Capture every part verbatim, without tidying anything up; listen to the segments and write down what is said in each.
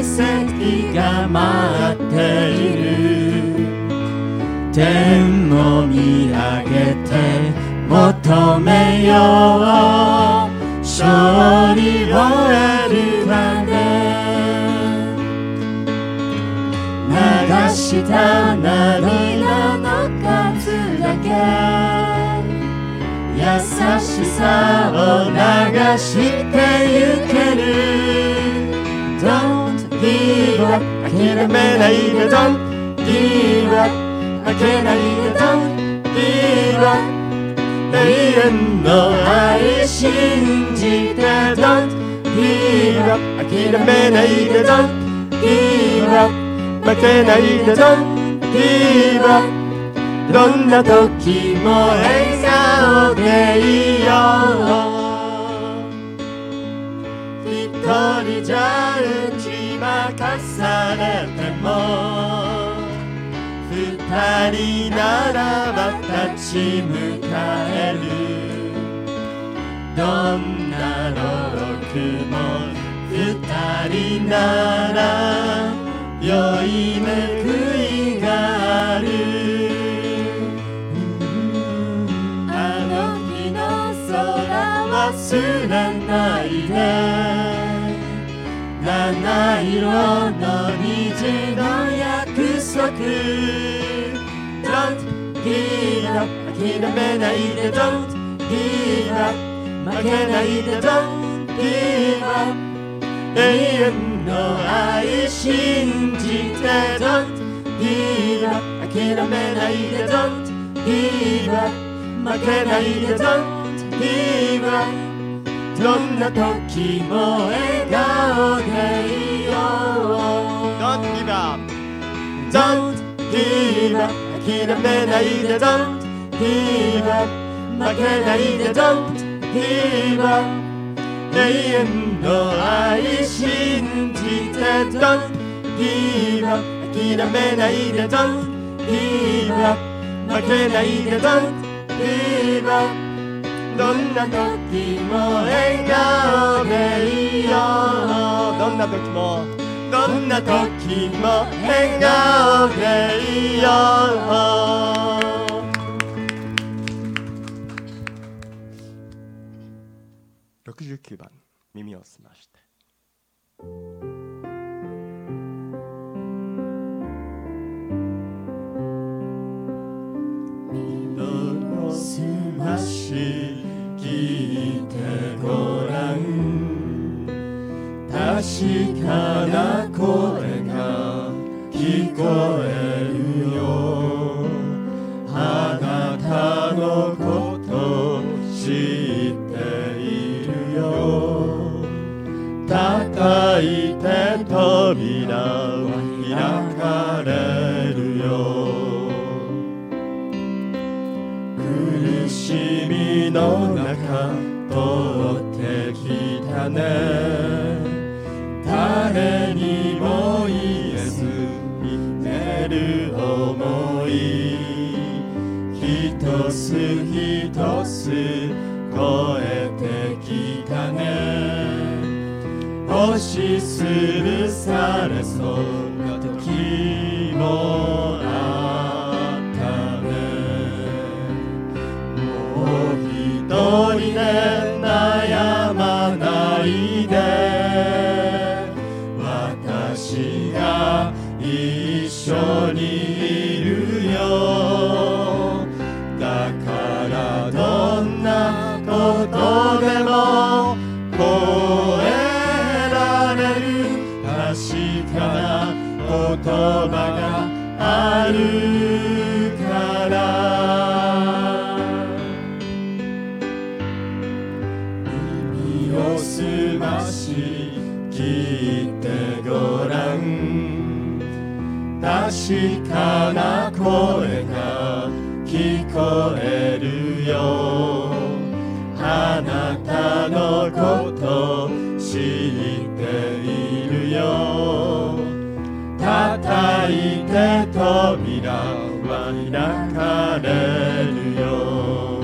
跡が待っている。天を見上げて求めよう、勝利を得るまで。流した涙の数だけ、優しさを流してゆける。 Don't give up 諦めないで Don't give up 負けないで Don't give up 永遠の愛信じて Don't give up 諦めないで Don't give up 負けないで Don't give up どんな時も笑顔でいよう。一人じゃ打ち負かされても二人ならば立ち向かえる。どんな労苦も二人なら良い報いがある。あの日の空忘れないで、七色の虹の約束 Don't give up 諦めないで Don't give up 負けないで Don't give up 永遠の愛信じて Don't give up 諦めないで Don't give up 負けないで Don't give up どんな時も笑顔でいよう。 Don't give up Don't give up 諦めないで Don't give up 負けないで Don't give up 永遠の愛信じて Don't give up 諦めないで Don't give up 負けないで Don't give up どんな時も笑顔でいよう。どんな時もどんな時も笑顔でいよう。ろくじゅうきゅうばん耳を澄まして。耳を澄まし聞いてごらん。確かな声が聞こえるよ。あなたのこと知っているよ。叩いて扉は開かれるよ。苦しみの中通ってきたね。誰にも言えずに出る想い。一つ一つ越えてきたね。押しつぶされそうな時もあったね。もう一人で悩まないで、私が一緒にいるよ。だからどんなことでも越えられる確かな言葉があるから。耳を澄まし聞いてごらん。確かな声が聞こえるよ。あなたのこと知っているよ。叩いて扉は開かれるよ。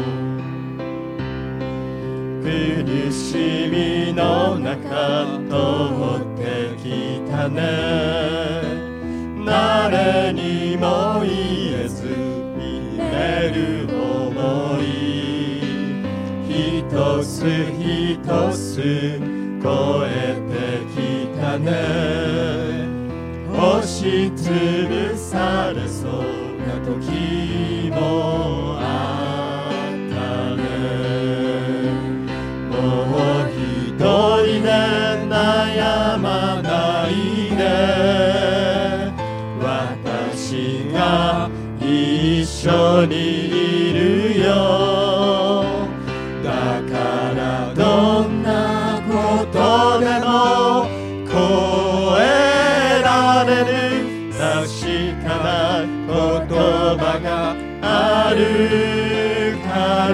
苦しみの中通ってきたたね。誰にも言えず言える想い、一つ一つ超えてきたね。押しつぶされそうな時もあったね。もう一人で悩まないで、私が一緒にいるよ。だからどんなことでも超えられる確かな言葉があるから。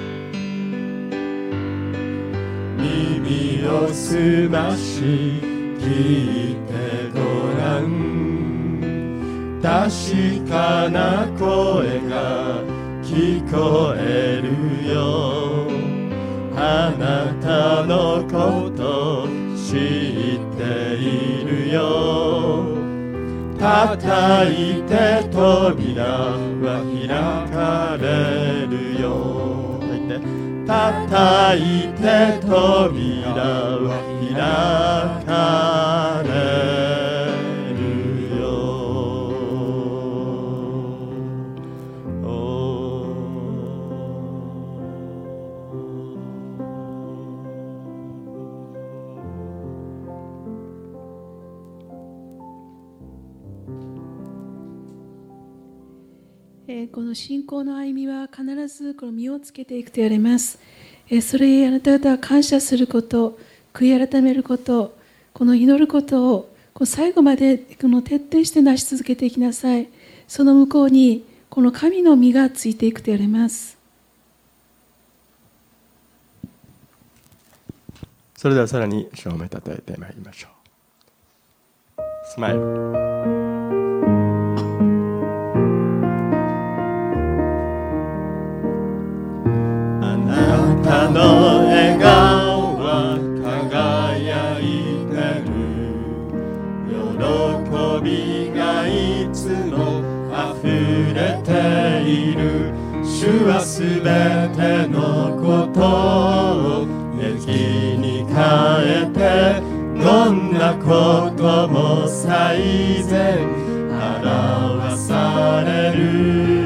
耳を澄まし聞いてごらん。確かな声が聞こえるよ。あなたのこと知っているよ。叩いて扉は開かれるよ。叩いて扉は開かれるよ。 えーこの信仰の歩みは必ずこの実をつけていくと言われます。えーそれへあなた方は感謝すること、悔い改めること、この祈ることをこの最後までこの徹底して成し続けていきなさい。その向こうにこの神の実がついていくと言われます。 それではさらに正面たたえてまいりましょう。スマイル。あなたの笑顔は輝いてる。喜びがいつも溢れている。主はすべてのことを益に変えて、どんなことも最善表される。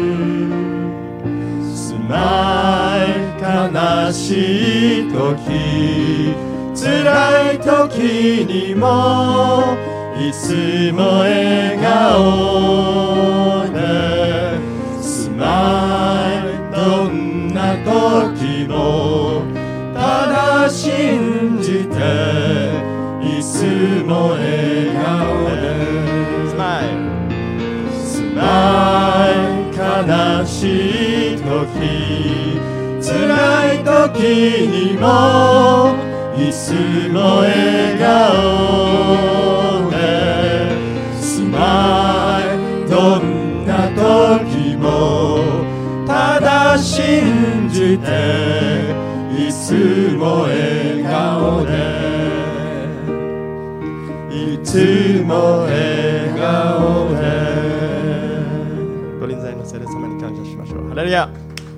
辛い悲しい時、辛い時にもいつも笑顔で、スマイルどんな時もただ信じて、いつも笑顔で、スマイルスマイル悲しい時、辛い時にもいつも笑顔で、スマイルどんな時もただ信じて、いつも笑顔で、いつも笑顔で。ご臨在の聖霊様に感謝しましょう。ハレルヤ。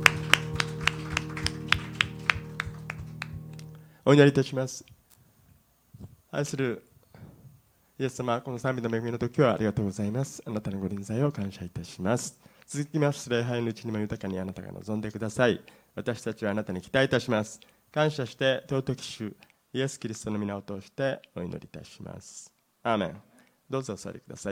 お祈りいたします。愛するイエス様、この賛美の恵みの時はありがとうございます。あなたのご臨在を感謝いたします。続きまして礼拝のうちにも豊かにあなたが望んでください。私たちはあなたに期待いたします。感謝して尊き主イエス・キリストの皆を通してお祈りいたします。アーメン。どうぞお座りください。